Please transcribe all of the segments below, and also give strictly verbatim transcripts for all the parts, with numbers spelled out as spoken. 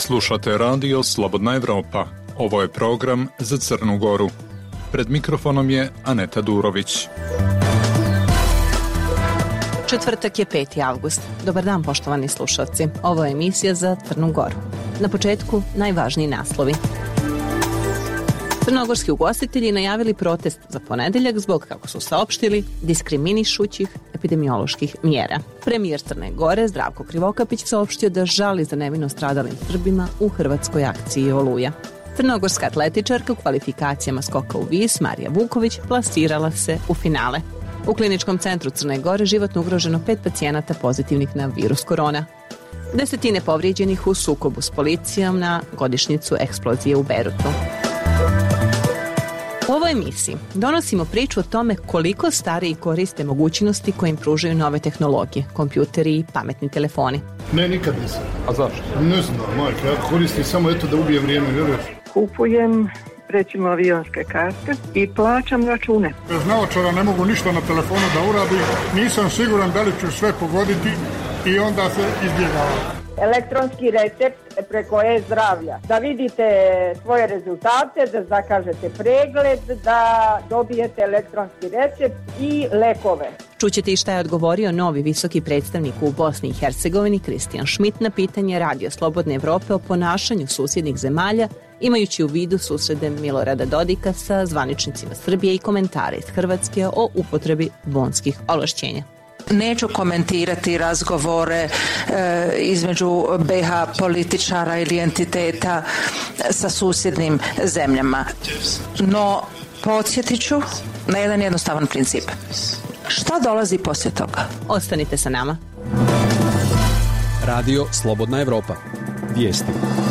Slušate radio Slobodna Evropa. Ovo je program za Crnu Goru. Pred mikrofonom je Aneta Durović. Četvrtak je peti avgust. Dobar dan, poštovani slušalci. Ovo je emisija za Crnu Goru. Na početku najvažniji naslovi. Crnogorski ugostitelji najavili protest za ponedeljak zbog, kako su saopštili, diskriminišućih epidemioloških mjera. Premijer Crne Gore Zdravko Krivokapić saopštio da žali za nevino stradalim Srbima u hrvatskoj akciji Oluja. Crnogorska atletičarka u kvalifikacijama skoka u vis Marija Vuković plasirala se u finale. U kliničkom centru Crne Gore životno ugroženo pet pacijenata pozitivnih na virus korona. Desetine povrijeđenih u sukobu s policijom na godišnjicu eksplozije u Bejrutu. U ovoj emisiji donosimo priču o tome koliko stariji koriste mogućnosti koje im pružaju nove tehnologije, kompjuteri i pametni telefoni. Ne, nikad nisam. A zašto? Ne znam, majke, ja koristim samo eto da ubije vrijeme, vjeruješ? Kupujem, recimo, avionske karte i plaćam račune. Bez naočara ne mogu ništa na telefonu da uradim, nisam siguran da li ću sve pogoditi i onda se izbjegavam. Elektronski recept preko e-zdravlja, da vidite svoje rezultate, da zakažete pregled, da dobijete elektronski recept i lekove. Čućete i šta je odgovorio novi visoki predstavnik u Bosni i Hercegovini Kristijan Šmit na pitanje Radio Slobodne Evrope o ponašanju susjednih zemalja, imajući u vidu susrede Milorada Dodika sa zvaničnicima Srbije i komentare iz Hrvatske o upotrebi bonskih ovlašćenja. Neću komentirati razgovore e, između be ha političara ili entiteta sa susjednim zemljama. No, podsjetit ću na jedan jednostavan princip. Šta dolazi poslije toga? Ostanite sa nama. Radio Slobodna Evropa. Vijesti.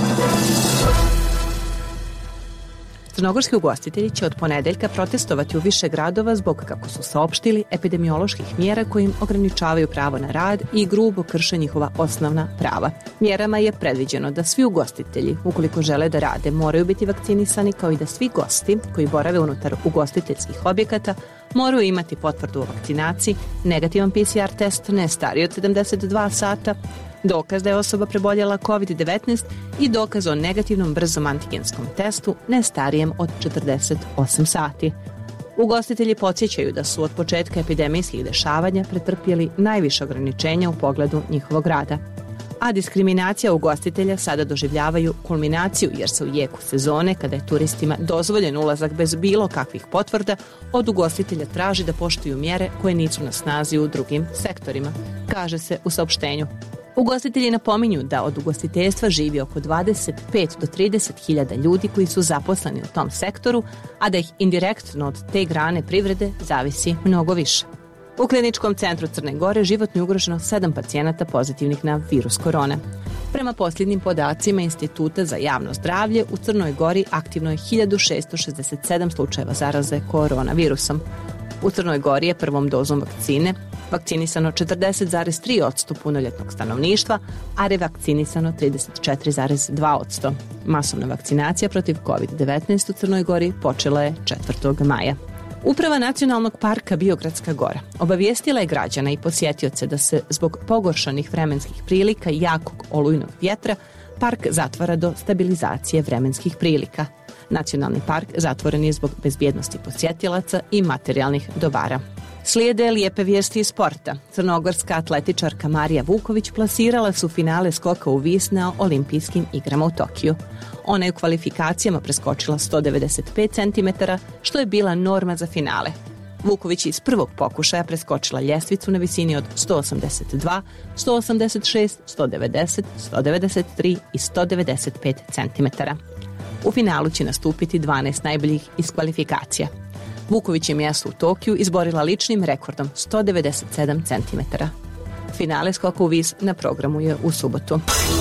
Crnogorski ugostitelji će od ponedeljka protestovati u više gradova zbog, kako su saopštili, epidemioloških mjera koji im ograničavaju pravo na rad i grubo krše njihova osnovna prava. Mjerama je predviđeno da svi ugostitelji, ukoliko žele da rade, moraju biti vakcinisani, kao i da svi gosti koji borave unutar ugostiteljskih objekata moraju imati potvrdu o vakcinaciji, negativan pe ce er test ne stariji od sedamdeset dva sata, dokaz da je osoba preboljela kovid devetnaest i dokaz o negativnom brzom antigenskom testu ne starijem od četrdeset osam sati. Ugostitelji podsjećaju da su od početka epidemijskih dešavanja pretrpjeli najviše ograničenja u pogledu njihovog rada. A diskriminacija ugostitelja sada doživljavaju kulminaciju, jer se u jeku sezone, kada je turistima dozvoljen ulazak bez bilo kakvih potvrda, od ugostitelja traži da poštuju mjere koje nisu na snazi u drugim sektorima, kaže se u saopštenju. Ugostitelji napominju da od ugostiteljstva živi oko dvadeset pet do trideset hiljada ljudi koji su zaposleni u tom sektoru, a da ih indirektno od te grane privrede zavisi mnogo više. U kliničkom centru Crne Gore životno je ugroženo sedam pacijenata pozitivnih na virus korona. Prema posljednjim podacima Instituta za javno zdravlje, u Crnoj Gori aktivno je hiljadu šesto šezdeset sedam slučajeva zaraze koronavirusom. U Crnoj Gori je prvom dozom vakcine vakcinisano četrdeset zarez tri posto punoljetnog stanovništva, a revakcinisano trideset četiri zarez dva posto. Masovna vakcinacija protiv kovid devetnaest u Crnoj Gori počela je četvrtog maja. Uprava Nacionalnog parka Biogradska Gora obavijestila je građana i posjetioce da se zbog pogoršanih vremenskih prilika i jakog olujnog vjetra park zatvara do stabilizacije vremenskih prilika. Nacionalni park zatvoren je zbog bezbjednosti posjetilaca i materijalnih dobara. Slijede lijepe vijesti iz sporta. Crnogorska atletičarka Marija Vuković plasirala su finale skoka u vis na olimpijskim igrama u Tokiju. Ona je u kvalifikacijama preskočila sto devedeset pet centimetara, što je bila norma za finale. Vuković iz prvog pokušaja preskočila ljestvicu na visini od sto osamdeset dva, sto osamdeset šest, sto devedeset, sto devedeset tri i sto devedeset pet centimetara. U finalu će nastupiti dvanaest najboljih iz kvalifikacija. Vuković je mjesto u Tokiju izborila ličnim rekordom sto devedeset sedam centimetara. Finale skoka u vis na programu je u subotu.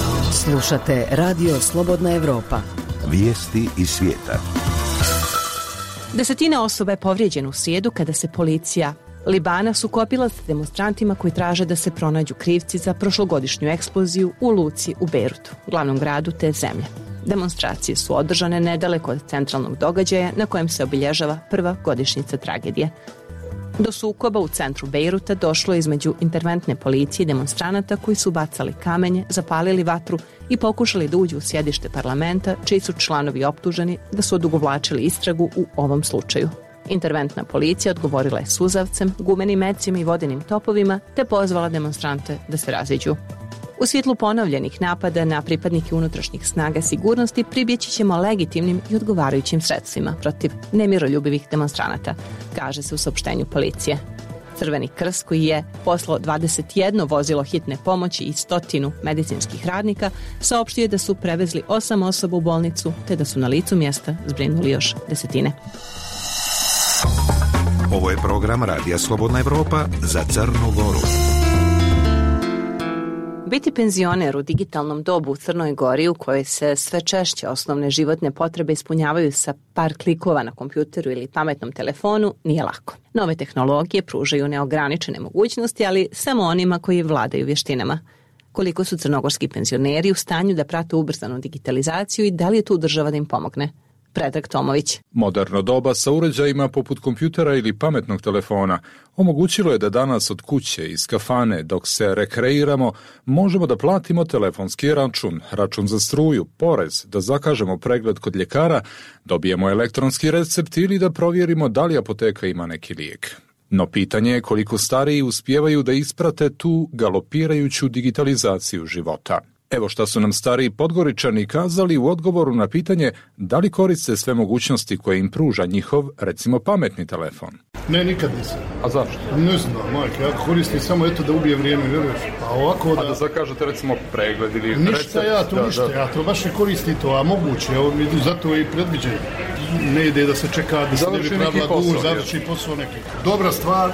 Slušate Radio Slobodna Evropa. Vijesti iz svijeta. Desetina osoba je povrijeđena u srijedu kada se policija Libana sukobila s demonstrantima koji traže da se pronađu krivci za prošlogodišnju eksploziju u luci u Bejrutu, glavnom gradu te zemlje. Demonstracije su održane nedaleko od centralnog događaja na kojem se obilježava prva godišnjica tragedije. Do sukoba u centru Bejruta došlo je između interventne policije i demonstranata koji su bacali kamenje, zapalili vatru i pokušali da uđu u sjedište parlamenta, čiji su članovi optuženi da su odugovlačili istragu u ovom slučaju. Interventna policija odgovorila je suzavcem, gumenim mecima i vodenim topovima, te pozvala demonstrante da se raziđu. U svjetlu ponovljenih napada na pripadnike unutrašnjih snaga sigurnosti pribjeći ćemo legitimnim i odgovarajućim sredstvima protiv nemiroljubivih demonstranata, kaže se u saopštenju policije. Crveni krst, koji je poslao dvadeset jedno vozilo hitne pomoći i stotinu medicinskih radnika, saopštio je da su prevezli osam osoba u bolnicu, te da su na licu mjesta zbrinuli još desetine. Ovo je program Radija Slobodna Evropa za Crnu Goru. Biti penzioner u digitalnom dobu u Crnoj Gori, u kojoj se sve češće osnovne životne potrebe ispunjavaju sa par klikova na kompjuteru ili pametnom telefonu, nije lako. Nove tehnologije pružaju neograničene mogućnosti, ali samo onima koji vladaju vještinama. Koliko su crnogorski penzioneri u stanju da prate ubrzanu digitalizaciju i da li je tu država da im pomogne? Predrag Tomović. Moderno doba sa uređajima poput kompjutera ili pametnog telefona omogućilo je da danas od kuće iz kafane dok se rekreiramo možemo da platimo telefonski račun, račun za struju, porez, da zakažemo pregled kod ljekara, dobijemo elektronski recept ili da provjerimo da li apoteka ima neki lijek. No pitanje je koliko stariji uspijevaju da isprate tu galopirajuću digitalizaciju života. Evo šta su nam stariji Podgoričani kazali u odgovoru na pitanje da li koriste sve mogućnosti koje im pruža njihov, recimo, pametni telefon. Ne, nikad nisam. A zašto? Ne znam, majke, ja koristim samo eto da ubije vrijeme, vjeruješ. A ovako da... A da zakažete, recimo, pregled ili ništa recept? Ništa ja to, da, ništa, da. ja to baš ne koristim to, a moguće, evo, zato i predviđaju. Ne ide da se čeka, da se ne bi pravila duž, završi posao neki. Dobra stvar,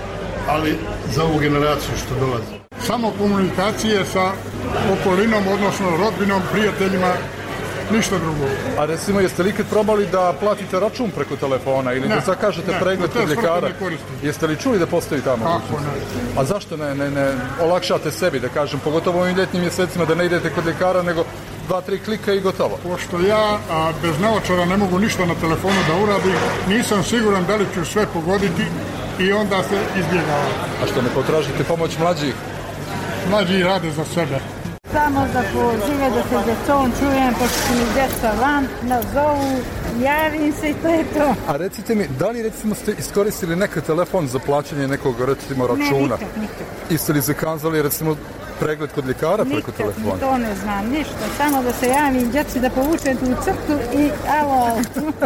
ali za ovu generaciju što dolazi. Samo komunikacije sa okolinom, odnosno rodbinom, prijateljima, ništa drugo. A recimo, jeste li ikad probali da platite račun preko telefona ili ne, da zakažete ne, pregled kod ljekara? Jeste li čuli da postoji ta mogućnost? A zašto ne, ne, ne olakšate sebi, da kažem, pogotovo u ovim ljetnim mjesecima, da ne idete kod ljekara, nego dva, tri klika i gotovo? Pošto ja a, bez naočara ne mogu ništa na telefonu da uradim, nisam siguran da li ću sve pogoditi i onda se izbjegava. A što ne potražite pomoć mlađih? Mlađi rade za sebe. Samo za pozive da se djecom čujem, pošto mi djeca van nazovu, javim se i to je to. A recite mi, da li recimo ste iskoristili neki telefon za plaćanje nekog recimo računa? Ne, nikad, nikad. Jeste li zakazali recimo pregled kod ljekara preko telefona? Nikad, to ne znam, ništa. Samo da se javim djeci da povučem tu crtu i alo.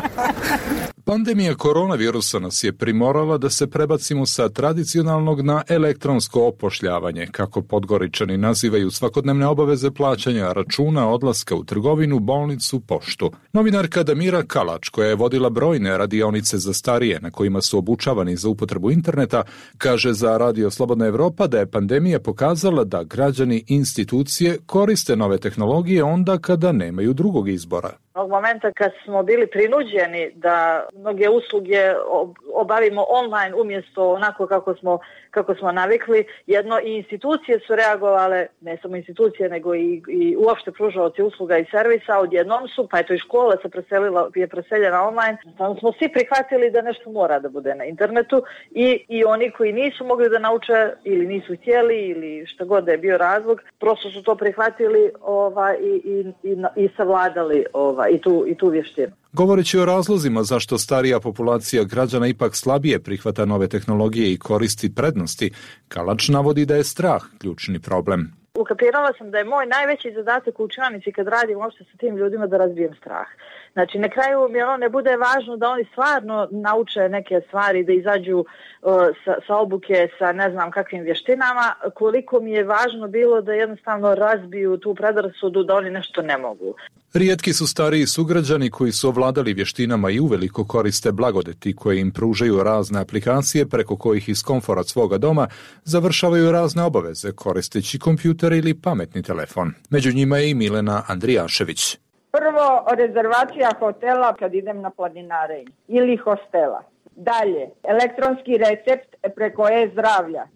Pandemija koronavirusa nas je primorala da se prebacimo sa tradicionalnog na elektronsko opošljavanje, kako Podgoričani nazivaju svakodnevne obaveze plaćanja računa, odlaska u trgovinu, bolnicu, poštu. Novinarka Damira Kalač, koja je vodila brojne radionice za starije na kojima su obučavani za upotrebu interneta, kaže za Radio Slobodna Evropa da je pandemija pokazala da građani i institucije koriste nove tehnologije onda kada nemaju drugog izbora. Od momenta kad smo bili prinuđeni da mnoge usluge obavimo online umjesto onako kako smo, kako smo navikli, jedno i institucije su reagovale, ne samo institucije nego i, i uopšte pružaoci usluga i servisa, odjednom su, pa eto i škola se preselila, je preseljena online, tamo smo svi prihvatili da nešto mora da bude na internetu i, i oni koji nisu mogli da nauče ili nisu htjeli ili što god da je bio razlog, prosto su to prihvatili ova, i, i, i, i savladali ova, i tu, i tu vještinu. Govoreći o razlozima zašto starija populacija građana ipak slabije prihvata nove tehnologije i koristi prednosti, Kalač navodi da je strah ključni problem. Ukapirala sam da je moj najveći zadatak u učionici kad radim uopšte sa tim ljudima da razbijem strah. Znači, na kraju mi ono ne bude važno da oni stvarno nauče neke stvari, da izađu uh, sa, sa obuke, sa ne znam kakvim vještinama, koliko mi je važno bilo da jednostavno razbiju tu predrasudu da oni nešto ne mogu. Rijetki su stariji sugrađani koji su ovladali vještinama i uveliko koriste blagodeti koje im pružaju razne aplikacije preko kojih iz komfora svoga doma završavaju razne obaveze koristeći kompjuter ili pametni telefon. Među njima je i Milena Andrijašević. Prvo, rezervacija hotela kad idem na planinarenje ili hostela. Dalje, elektronski recept preko e-zdravlja.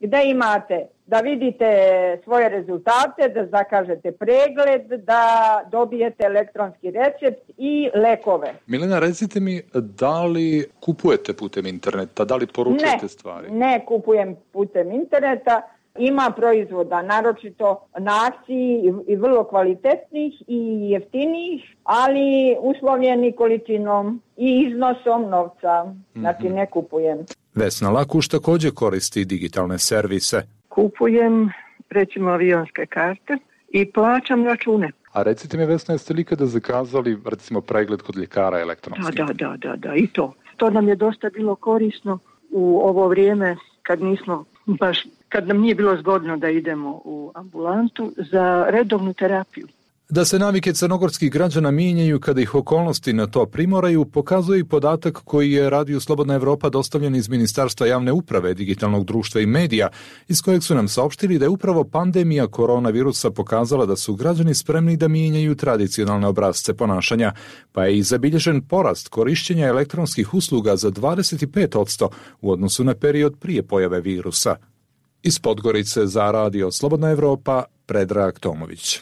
gde imate da vidite svoje rezultate, da zakažete pregled, da dobijete elektronski recept i lekove. Milena, recite mi, da li kupujete putem interneta, da li poručujete ne, stvari? Ne, kupujem putem interneta. Ima proizvoda, naročito na akciji i vrlo kvalitetnih i jeftinijih, ali uslovljeni količinom i iznosom novca. Znači ne kupujem. Vesna Lakuš također koristi digitalne servise. Kupujem recimo avionske karte i plaćam račune. A recite mi, Vesna, jeste li ikada zakazali recimo pregled kod ljekara elektronski? Da, da, da, da, i to. To nam je dosta bilo korisno u ovo vrijeme kad nismo baš, kad nam nije bilo zgodno da idemo u ambulantu za redovnu terapiju. Da se navike crnogorskih građana mijenjaju kada ih okolnosti na to primoraju, pokazuje i podatak koji je Radiju Slobodna Evropa dostavljen iz Ministarstva javne uprave, digitalnog društva i medija, iz kojeg su nam saopštili da je upravo pandemija koronavirusa pokazala da su građani spremni da mijenjaju tradicionalne obrasce ponašanja, pa je i zabilježen porast korišćenja elektronskih usluga za dvadeset pet posto u odnosu na period prije pojave virusa. Iz Podgorice za Radio Slobodna Evropa, Predrag Tomović.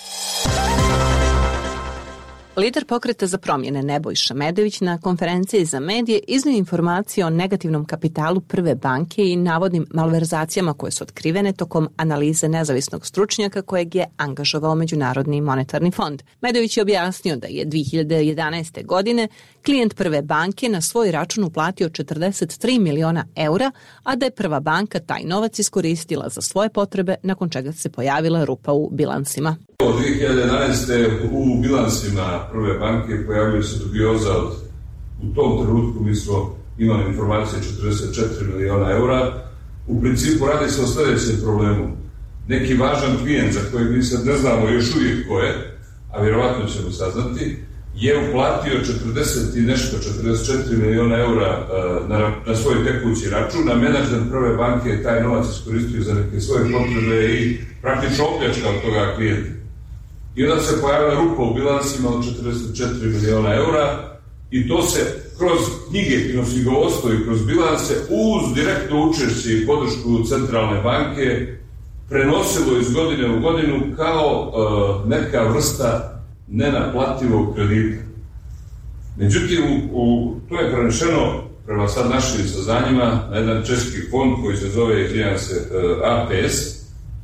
Lider Pokreta za promjene Nebojša Medović na konferenciji za medije iznio informacije o negativnom kapitalu Prve banke i navodnim malverzacijama koje su otkrivene tokom analize nezavisnog stručnjaka kojeg je angažovao Međunarodni monetarni fond. Medović je objasnio da je dvije hiljade jedanaeste. godine klijent Prve banke na svoj račun uplatio četrdeset tri miliona eura, a da je Prva banka taj novac iskoristila za svoje potrebe, nakon čega se pojavila rupa u bilansima. Od dvije hiljade jedanaeste. u bilansima Prve banke pojavljuje se dubioza od, u tom trenutku mi smo imali informacije četrdeset četiri miliona eura. U principu radi se o sljedećem problemu. Neki važan klijent za kojeg mi sad ne znamo još uvijek ko je, a vjerovatno ćemo saznati, je uplatio četrdeset i nešto, četrdeset četiri miliona eura na, na svoj tekući račun, a menadžer Prve banke je taj novac iskoristio za neke svoje potrebe i praktično opljačkao toga klijenta. I onda se pojavila rupa u bilansima od četrdeset četiri miliona eura i to se kroz knjige, knjigovodstvo i kroz bilanse uz direktno učešće i podršku Centralne banke prenosilo iz godine u godinu kao uh, neka vrsta nenaplativog kredita. Međutim, u, u, to je prenešeno prema sad našim saznanjima na jedan češki fond koji se zove, izvinjam se, uh, A P S,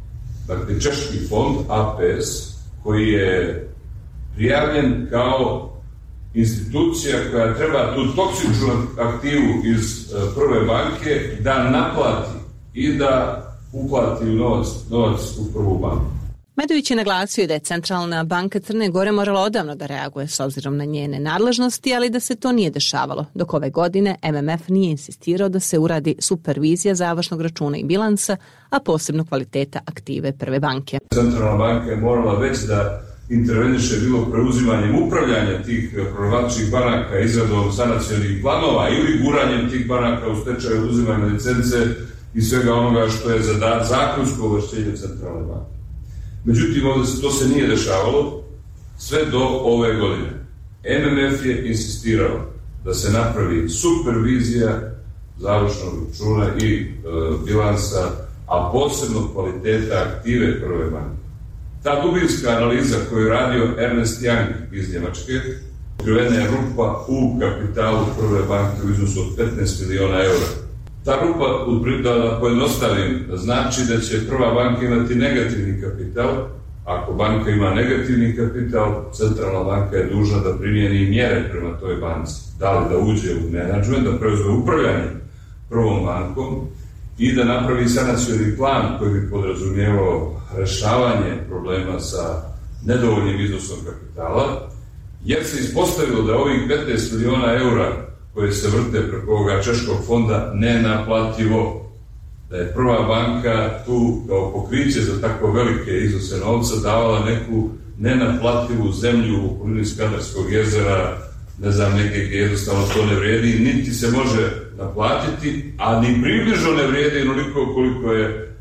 dakle češki fond A P S, koji je prijavljen kao institucija koja treba tu toksičnu aktivu iz Prve banke da naplati i da uplati novac, novac u Prvu banku. Medović je naglasio da je Centralna banka Crne Gore morala odavno da reaguje s obzirom na njene nadležnosti, ali da se to nije dešavalo, dok ove godine M M F nije insistirao da se uradi supervizija završnog računa i bilansa, a posebno kvaliteta aktive Prve banke. Centralna banka je morala već da interveniše bilo preuzimanjem upravljanja tih problematičnih banaka, izradom sanacionih planova ili guranjem tih banaka u stečaj, oduzimanjem licence i svega onoga što je za zakonsko ovlašćenje Centralne banke. Međutim, ovdje se, to se nije dešavalo sve do ove godine. M M F je insistirao da se napravi supervizija završnog računa i e, bilansa, a posebno kvaliteta aktive Prve banke. Ta dubinska analiza koju je radio Ernst Young iz Njemačke, otkrivena je rupa u kapitalu Prve banke u iznosu od petnaest miliona eura. Ta rupa, da pojednostavim, znači da će Prva banka imati negativni kapital. Ako banka ima negativni kapital, Centralna banka je dužna da primijeni mjere prema toj banci. Da li da uđe u menadžment, da preuzme upravljanje Prvom bankom i da napravi sanacioni plan koji bi podrazumijevao rešavanje problema sa nedovoljnim iznosom kapitala, jer se ispostavilo da ovih petnaest miliona eura koje se vrte preko ovoga češkog fonda nenaplativo, da je Prva banka tu kao pokriće za tako velike iznose novca davala neku nenaplativu zemlju u okolini Skadarskog jezera, ne znam, neke gdje jednostavno to ne vredi, niti se može naplatiti, a ni približno ne vrijedi onoliko koliko je e,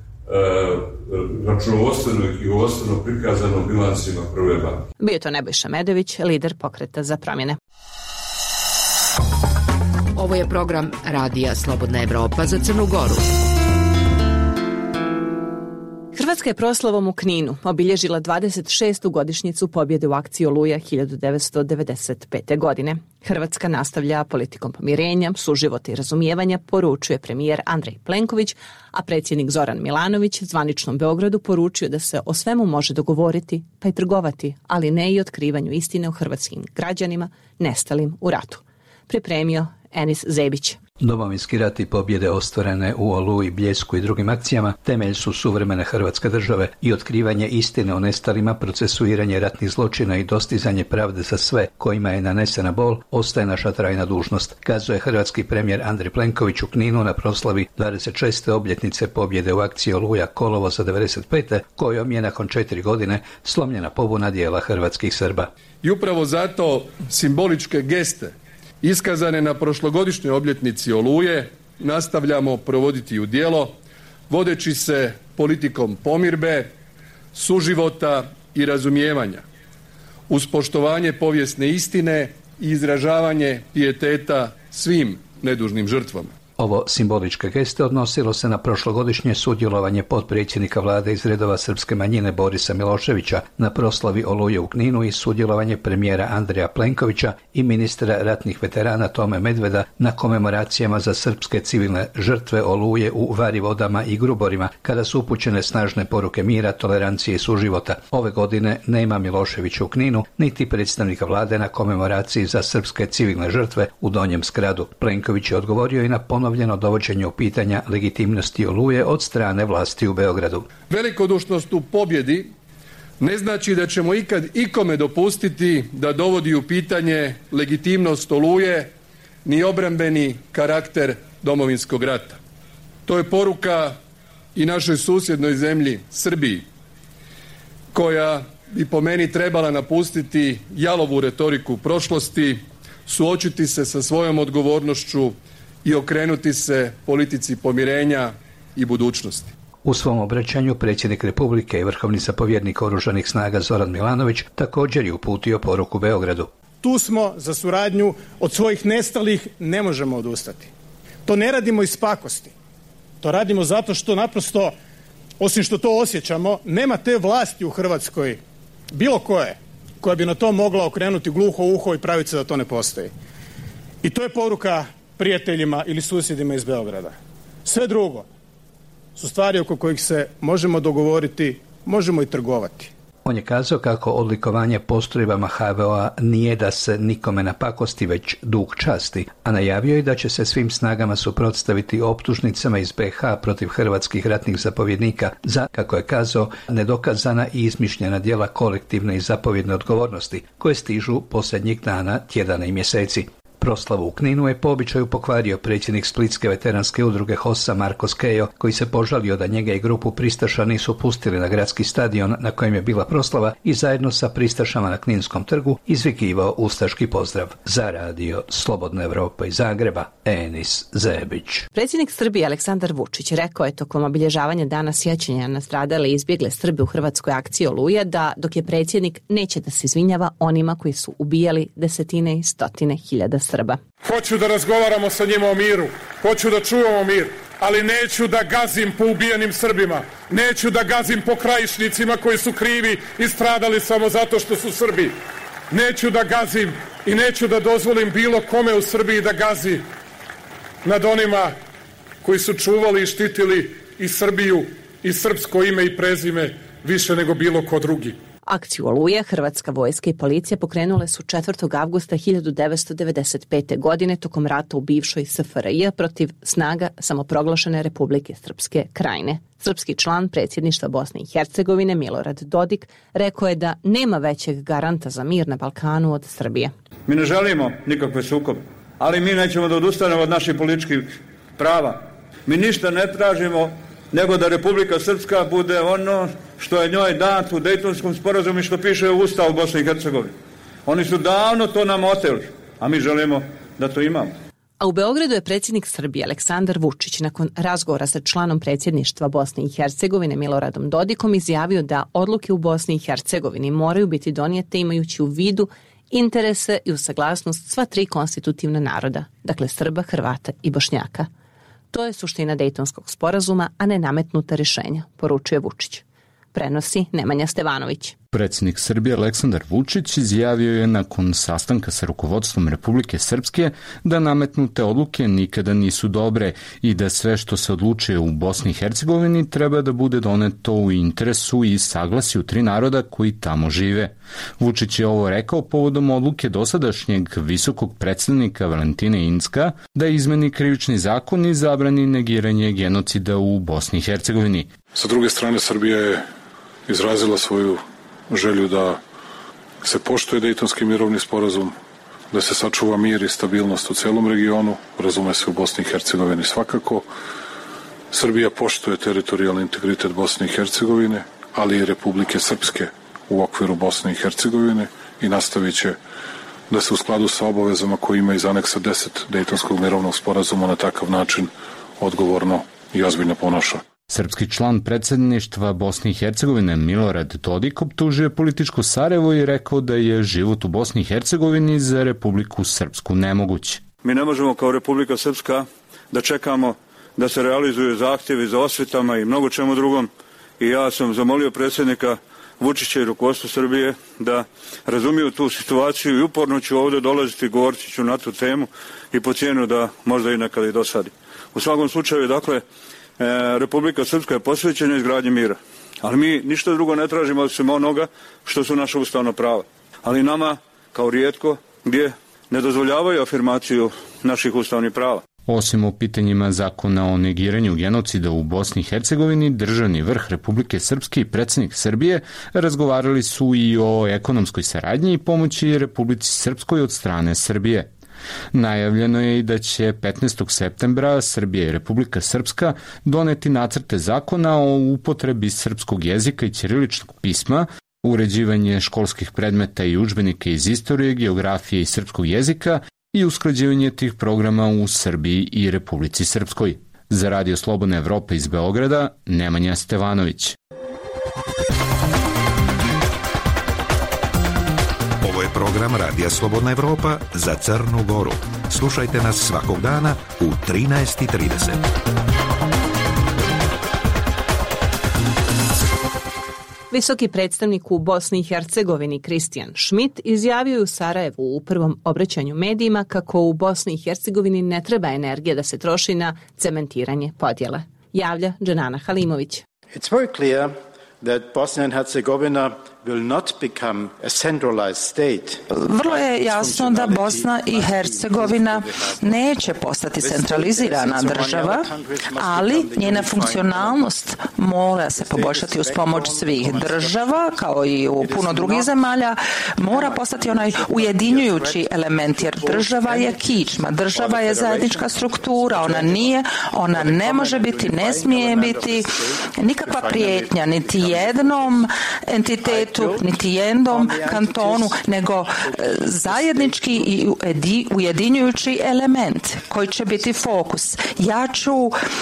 računovodstveno i knjigovodstveno prikazano u bilansima Prve banke. Bio to Nebojša Medović, lider Pokreta za promjene. Ovo je program Radija Slobodna Evropa za Crnu Goru. Hrvatska je proslavom u Kninu obilježila dvadeset šestu godišnjicu pobjede u akciji Oluja hiljadu devetsto devedeset pete. godine. Hrvatska nastavlja politikom pomirenja, suživota i razumijevanja, poručuje premijer Andrej Plenković, a predsjednik Zoran Milanović zvaničnom Beogradu poručio da se o svemu može dogovoriti, pa i trgovati, ali ne i otkrivanju istine o hrvatskim građanima nestalim u ratu. Pripremio Enis Zebić. Domovinski rat i pobjede ostvarene u Oluji, Bljesku i drugim akcijama temelj su suvremene Hrvatske države i otkrivanje istine o nestalima, procesuiranje ratnih zločina i dostizanje pravde za sve kojima je nanesena bol ostaje naša trajna dužnost, kazuje hrvatski premijer Andrej Plenković u Kninu na proslavi dvadeset šeste obljetnice pobjede u akciji Oluja kolovoza devedeset pete. kojom je nakon četiri godine slomljena pobuna dijela hrvatskih Srba. I upravo zato simboličke geste iskazane na prošlogodišnjoj obljetnici Oluje nastavljamo provoditi u djelo, vodeći se politikom pomirbe, suživota i razumijevanja, uz poštovanje povijesne istine i izražavanje pijeteta svim nedužnim žrtvama. Ovo simboličke geste odnosilo se na prošlogodišnje sudjelovanje potpredsjednika vlade iz redova srpske manjine Borisa Miloševića na proslavi Oluje u Kninu i sudjelovanje premijera Andreja Plenkovića i ministra ratnih veterana Tome Medveda na komemoracijama za srpske civilne žrtve Oluje u Varivodama i Gruborima, kada su upućene snažne poruke mira, tolerancije i suživota. Ove godine nema Miloševića u Kninu, niti predstavnika vlade na komemoraciji za srpske civilne žrtve u Donjem Skradu. Plenković je odgovorio i na ponovljeno dovođenje u pitanja legitimnosti Oluje od strane vlasti u Beogradu. Velikodušnost u pobjedi ne znači da ćemo ikad ikome dopustiti da dovodi u pitanje legitimnost Oluje ni obrambeni karakter Domovinskog rata. To je poruka i našoj susjednoj zemlji Srbiji, koja bi po meni trebala napustiti jalovu retoriku prošlosti, suočiti se sa svojom odgovornošću i okrenuti se politici pomirenja i budućnosti. U svom obraćanju predsjednik Republike i vrhovni zapovjednik Oružanih snaga Zoran Milanović također je uputio poruku Beogradu. Tu smo za suradnju, od svojih nestalih ne možemo odustati. To ne radimo iz pakosti. To radimo zato što naprosto, osim što to osjećamo, nema te vlasti u Hrvatskoj, bilo koje, koja bi na to mogla okrenuti gluho uho i praviti se da to ne postoji. I to je poruka prijateljima ili susjedima iz Beograda. Sve drugo su stvari oko kojih se možemo dogovoriti, možemo i trgovati. On je kazao kako odlikovanje postrojbama ha ve o-a nije da se nikome napakosti, već dug časti, a najavio je da će se svim snagama suprotstaviti optužnicama iz be ha protiv hrvatskih ratnih zapovjednika za, kako je kazao, nedokazana i izmišljena djela kolektivne i zapovjedne odgovornosti koje stižu posljednjih dana, tjedana i mjeseci. Proslavu u Kninu je po običaju pokvario predsjednik Splitske veteranske udruge Hossa Marko Skejo, koji se požalio da njega i grupu pristaša nisu pustili na gradski stadion na kojem je bila proslava i zajedno sa pristašama na Kninskom trgu izvikivao ustaški pozdrav. Za radio Slobodna Evropa iz Zagreba, Enis Zebić. Predsjednik Srbije Aleksandar Vučić rekao je tokom obilježavanja dana sjećanja na stradale i izbjegle Srbe u hrvatskoj akciji Oluja da dok je predsjednik neće da se izvinjava onima koji su ubijali desetine i stotine hiljada Srba. Hoću da razgovaramo sa njima o miru, hoću da čuvamo mir, ali neću da gazim po ubijenim Srbima, neću da gazim po krajišnicima koji su krivi i stradali samo zato što su Srbi. Neću da gazim i neću da dozvolim bilo kome u Srbiji da gazi nad onima koji su čuvali i štitili i Srbiju i srpsko ime i prezime više nego bilo ko drugi. Akciju Oluje hrvatska vojska i policija pokrenule su četvrtog avgusta hiljadu devetsto devedeset pete. godine tokom rata u bivšoj es ef er i protiv snaga samoproglašene Republike Srpske Krajine. Srpski član predsjedništva Bosne i Hercegovine Milorad Dodik rekao je da nema većeg garanta za mir na Balkanu od Srbije. Mi ne želimo nikakve sukobe, ali mi nećemo da odustanemo od naših političkih prava. Mi ništa ne tražimo nego da Republika Srpska bude ono što je njoj dat u Dejtonskom sporazumu i što piše u Ustavu Bosne i Hercegovine. Oni su davno to nam oteli, a mi želimo da to imamo. A u Beogradu je predsjednik Srbije Aleksandar Vučić nakon razgovora sa članom predsjedništva Bosne i Hercegovine Miloradom Dodikom izjavio da odluke u Bosni i Hercegovini moraju biti donijete imajući u vidu interese i usaglasnost sva tri konstitutivna naroda, dakle Srba, Hrvata i Bošnjaka. To je suština Dejtonskog sporazuma, a ne nametnuta rješenja, poručuje Vučić. prenosi Nemanja Stevanović. Predsjednik Srbije Aleksandar Vučić izjavio je nakon sastanka sa rukovodstvom Republike Srpske da nametnute odluke nikada nisu dobre i da sve što se odlučuje u Bosni i Hercegovini treba da bude doneto u interesu i saglasju tri naroda koji tamo žive. Vučić je ovo rekao povodom odluke dosadašnjeg visokog predstavnika Valentine Incka da izmeni krivični zakon i zabrani negiranje genocida u Bosni i Hercegovini. Sa druge strane, Srbija je izrazila svoju želju da se poštuje Dejtonski mirovni sporazum, da se sačuva mir i stabilnost u celom regionu, razume se u Bosni i Hercegovini svakako. Srbija poštuje teritorijalni integritet Bosne i Hercegovine, ali i Republike Srpske u okviru Bosne i Hercegovine i nastavit će da se u skladu sa obavezama koje ima iz aneksa deset Dejtonskog mirovnog sporazuma na takav način odgovorno i ozbiljno ponaša. Srpski član predsjedništva Bosne i Hercegovine Milorad Dodik optužio političko Sarajevo i rekao da je život u Bosni i Hercegovini za Republiku Srpsku nemoguć. Mi ne možemo kao Republika Srpska da čekamo da se realizuju zahtjevi za osvetama i mnogo čemu drugom i ja sam zamolio predsjednika Vučića i rukovodstvo Srbije da razumiju tu situaciju i uporno ću ovdje dolaziti i govoriti ću na tu temu i po cijenu da možda i nekada i dosadi. U svakom slučaju, dakle, Republika Srpska je posvećena izgradnji mira. Ali mi ništa drugo ne tražimo osim onoga što su naša ustavna prava. Ali nama, kao rijetko, gdje ne dozvoljavaju afirmaciju naših ustavnih prava. Osim o pitanjima zakona o negiranju genocida u Bosni i Hercegovini, državni vrh Republike Srpske i predsjednik Srbije razgovarali su i o ekonomskoj saradnji i pomoći Republici Srpskoj od strane Srbije. Najavljeno je i da će petnaestog septembra Srbija i Republika Srpska doneti nacrte zakona o upotrebi srpskog jezika i ćiriličnog pisma, uređivanje školskih predmeta i udžbenika iz istorije, geografije i srpskog jezika i usklađivanje tih programa u Srbiji i Republici Srpskoj. Za Radio Slobodna Evropa iz Beograda, Nemanja Stevanović. Ovo je program Radija Slobodna Evropa za Crnu Goru. Slušajte nas svakog dana u trinaest i trideset. Visoki predstavnik u Bosni i Hercegovini Kristijan Schmidt izjavio je u Sarajevu u prvom obraćanju medijima kako u Bosni i Hercegovini ne treba energija da se troši na cementiranje podjele. Javlja Dženana Halimović. It's very clear that Bosnia and Herzegovina will not become a centralized state. Vrlo je jasno da Bosna i Hercegovina neće postati centralizirana država, ali njena funkcionalnost mora se poboljšati uz pomoć svih država, kao i u puno drugih zemalja, mora postati onaj ujedinjujući element, jer država je kičma, država je zajednička struktura, ona nije, ona ne može biti, ne smije biti nikakva prijetnja niti jednom entitetu, niti jednom kantonu, nego zajednički i ujedinjujući element koji će biti fokus. Ja ću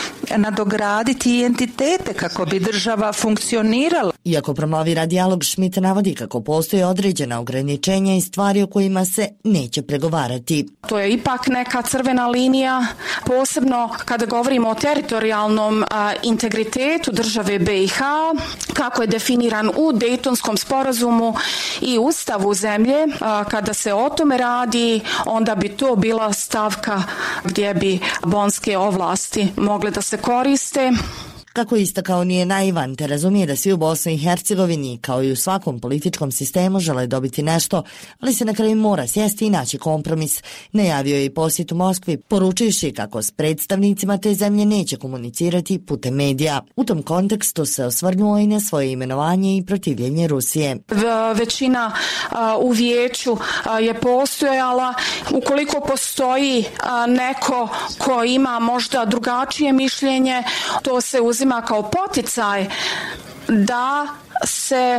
nadograditi entitete kako bi država funkcionirala. Iako promovira dijalog, Schmidt navodi kako postoje određena ograničenja i stvari o kojima se neće pregovarati. To je ipak neka crvena linija, posebno kada govorimo o teritorijalnom a, integritetu države B i H, kako je definiran u Dejtonskom sporazumu i ustavu zemlje. A, kada se o tome radi, onda bi to bila stavka gdje bi bonske ovlasti mogle da se koriste. Kako istakao, nije naivan, te razumije da svi u Bosni i Hercegovini, kao i u svakom političkom sistemu, žele dobiti nešto, ali se na kraju mora sjesti i naći kompromis. Najavio je i posjet u Moskvi, poručivši kako s predstavnicima te zemlje neće komunicirati putem medija. U tom kontekstu se osvrnuo i na svoje imenovanje i protivljenje Rusije. Većina u vijeću je postojala. Ukoliko postoji neko ko ima možda drugačije mišljenje, to se uzima kao poticaj da se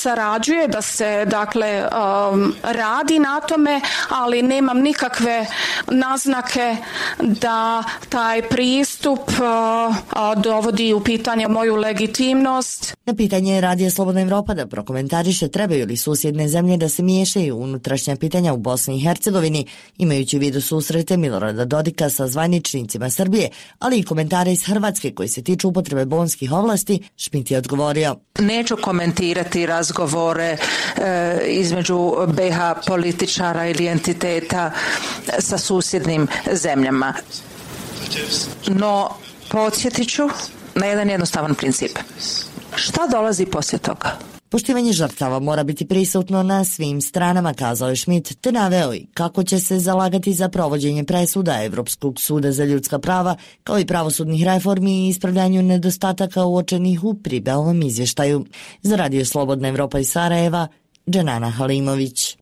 sarađuje, da se dakle um, radi na tome, ali nemam nikakve naznake da taj pristup uh, dovodi u pitanje moju legitimnost. Na pitanje Radija Slobodna Evropa da prokomentariše trebaju li susjedne zemlje da se miješaju u unutrašnja pitanja u Bosni i Hercegovini, imajući u vidu susrete Milorada Dodika sa zvaničnicima Srbije, ali i komentare iz Hrvatske koji se tiču upotrebe bonskih ovlasti, Šmit je odgovorio: Neću komentirati razgovore e, između B H političara ili entiteta sa susjednim zemljama. No, podsjetit ću na jedan jednostavan princip. Šta dolazi poslije toga? Poštivanje žrtava mora biti prisutno na svim stranama, kazao je Šmit, te naveo i kako će se zalagati za provođenje presuda Evropskog suda za ljudska prava, kao i pravosudnih reformi i ispravljanju nedostataka uočenih u Pribelovom izvještaju. Za Radio Slobodna Evropa iz Sarajeva, Dženana Halimović.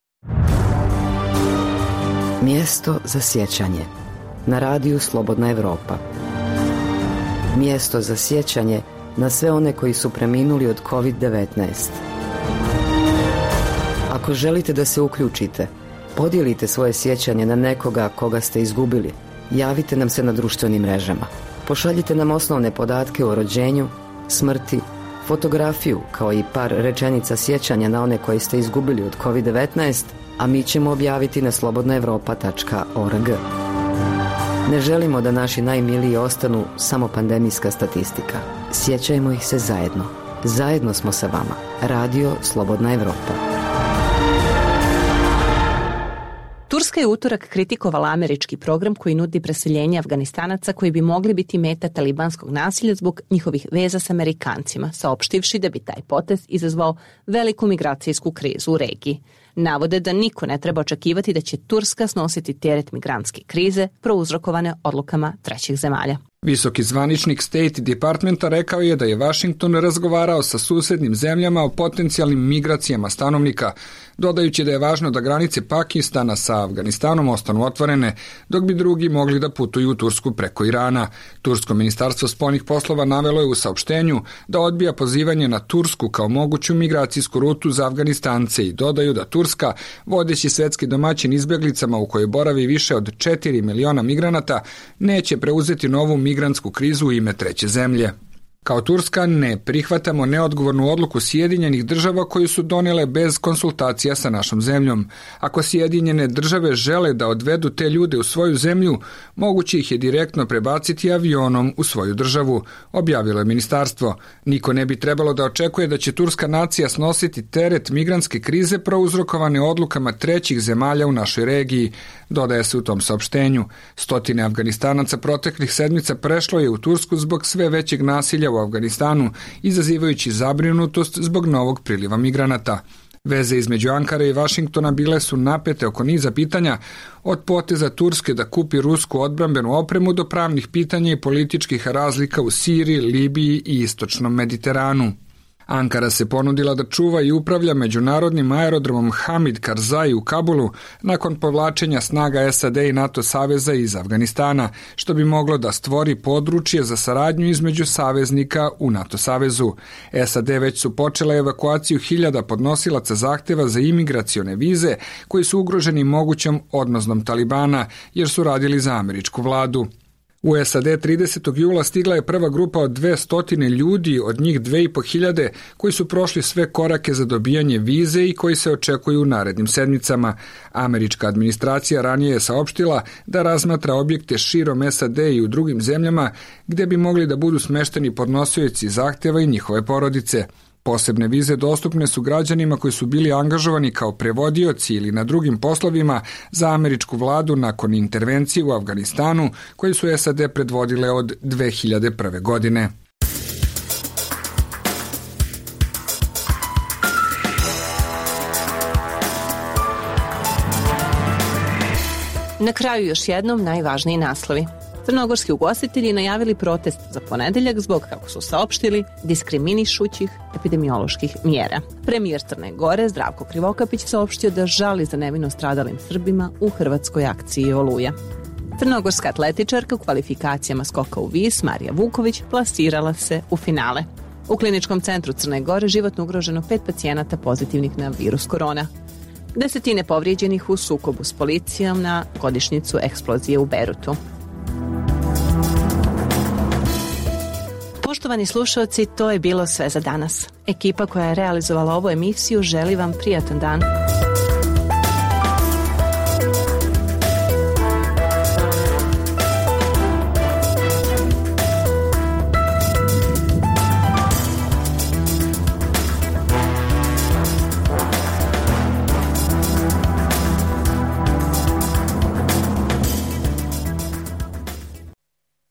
Mjesto za sjećanje na Radiju Slobodna Evropa. Mjesto za sjećanje na sve one koji su preminuli od kovid devetnaest. Ako želite da se uključite, podijelite svoje sjećanje na nekoga koga ste izgubili. Javite nam se na društvenim mrežama. Pošaljite nam osnovne podatke o rođenju, smrti, fotografiju, kao i par rečenica sjećanja na one koje ste izgubili od kovid devetnaest, a mi ćemo objaviti na slobodnaevropa tačka org. Ne želimo da naši najmiliji ostanu samo pandemijska statistika. Sjećajmo ih se zajedno. Zajedno smo sa vama. Radio Slobodna Evropa. Turska je utorak kritikovala američki program koji nudi preseljenje Afganistanaca koji bi mogli biti meta talibanskog nasilja zbog njihovih veza s Amerikancima, saopštivši da bi taj potez izazvao veliku migracijsku krizu u regiji. Navode da niko ne treba očekivati da će Turska snositi teret migrantske krize prouzrokovane odlukama trećih zemalja. Visoki zvaničnik State Departmenta rekao je da je Washington razgovarao sa susednim zemljama o potencijalnim migracijama stanovnika, dodajući da je važno da granice Pakistana sa Afganistanom ostanu otvorene, dok bi drugi mogli da putuju u Tursku preko Irana. Tursko ministarstvo spoljnih poslova navelo je u saopštenju da odbija pozivanje na Tursku kao moguću migracijsku rutu za Afganistance i dodaju da Turska, vodeći svetski domaćin izbjeglicama u kojoj boravi više od četiri miliona migranata, neće preuzeti novu migrantsku krizu u ime treće zemlje. Kao Turska ne prihvatamo neodgovornu odluku Sjedinjenih država koju su donele bez konsultacija sa našom zemljom. Ako Sjedinjene države žele da odvedu te ljude u svoju zemlju, moguće ih je direktno prebaciti avionom u svoju državu, objavilo je ministarstvo. Niko ne bi trebalo da očekuje da će turska nacija snositi teret migrantske krize prouzrokovane odlukama trećih zemalja u našoj regiji, dodaje se u tom saopštenju. Stotine Afganistanaca proteklih sedmica prešlo je u Tursku zbog sve većeg nasilja u Afganistanu, izazivajući zabrinutost zbog novog priliva migranata. Veze između Ankare i Vašingtona bile su napete oko niza pitanja, od poteza Turske da kupi rusku odbrambenu opremu do pravnih pitanja i političkih razlika u Siriji, Libiji i istočnom Mediteranu. Ankara se ponudila da čuva i upravlja međunarodnim aerodromom Hamid Karzai u Kabulu nakon povlačenja snaga S A D i NATO saveza iz Afganistana, što bi moglo da stvori područje za saradnju između saveznika u NATO savezu. S A D već su počela evakuaciju hiljada podnosilaca zahteva za imigracione vize koji su ugroženi mogućom odmaznom Talibana jer su radili za američku vladu. U S A D tridesetog jula stigla je prva grupa od dvesta ljudi, od njih dve i po hiljade koji su prošli sve korake za dobijanje vize i koji se očekuju u narednim sedmicama. Američka administracija ranije je saopštila da razmatra objekte širom S A D i u drugim zemljama gdje bi mogli da budu smešteni podnosioci zahtjeva i njihove porodice. Posebne vize dostupne su građanima koji su bili angažovani kao prevodioci ili na drugim poslovima za američku vladu nakon intervencije u Afganistanu koji su S A D predvodile od dve hiljade prve. godine. Na kraju još jednom najvažniji naslovi. Crnogorski ugostitelji najavili protest za ponedeljak zbog, kako su saopštili, diskriminišućih epidemioloških mjera. Premijer Crne Gore Zdravko Krivokapić saopštio da žali za nevino stradalim Srbima u hrvatskoj akciji Oluja. Crnogorska atletičarka u kvalifikacijama skoka u vis Marija Vuković plasirala se u finale. U kliničkom centru Crne Gore životno ugroženo pet pacijenata pozitivnih na virus korona. Desetine povrijeđenih u sukobu s policijom na godišnjicu eksplozije u Bejrutu. Poštovani slušalci, to je bilo sve za danas. Ekipa koja je realizovala ovu emisiju želi vam prijatan dan.